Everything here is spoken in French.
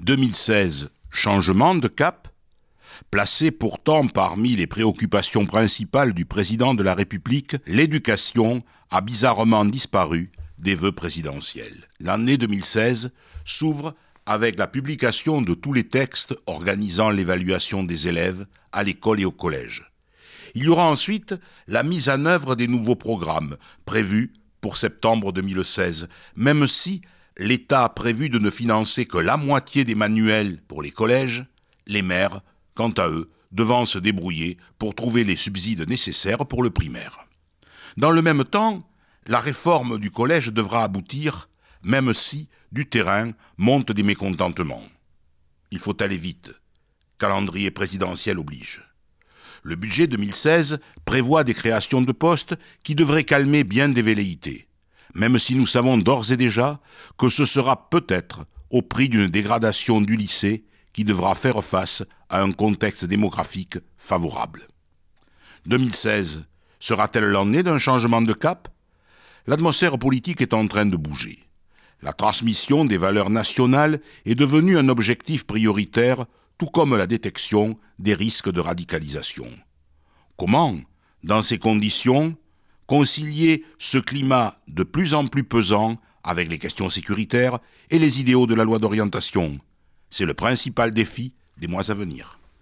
2016, changement de cap? Placé pourtant parmi les préoccupations principales du président de la République, l'éducation a bizarrement disparu des vœux présidentiels. L'année 2016 s'ouvre avec la publication de tous les textes organisant l'évaluation des élèves à l'école et au collège. Il y aura ensuite la mise en œuvre des nouveaux programmes prévus pour septembre 2016, même si l'État a prévu de ne financer que la moitié des manuels pour les collèges, les maires, quant à eux, devant se débrouiller pour trouver les subsides nécessaires pour le primaire. Dans le même temps, la réforme du collège devra aboutir, même si, du terrain, montent des mécontentements. Il faut aller vite. Calendrier présidentiel oblige. Le budget 2016 prévoit des créations de postes qui devraient calmer bien des velléités, même si nous savons d'ores et déjà que ce sera peut-être au prix d'une dégradation du lycée qui devra faire face à un contexte démographique favorable. 2016 sera-t-elle l'année d'un changement de cap? L'atmosphère politique est en train de bouger. La transmission des valeurs nationales est devenue un objectif prioritaire, tout comme la détection des risques de radicalisation. Comment, dans ces conditions, concilier ce climat de plus en plus pesant avec les questions sécuritaires et les idéaux de la loi d'orientation? C'est le principal défi des mois à venir.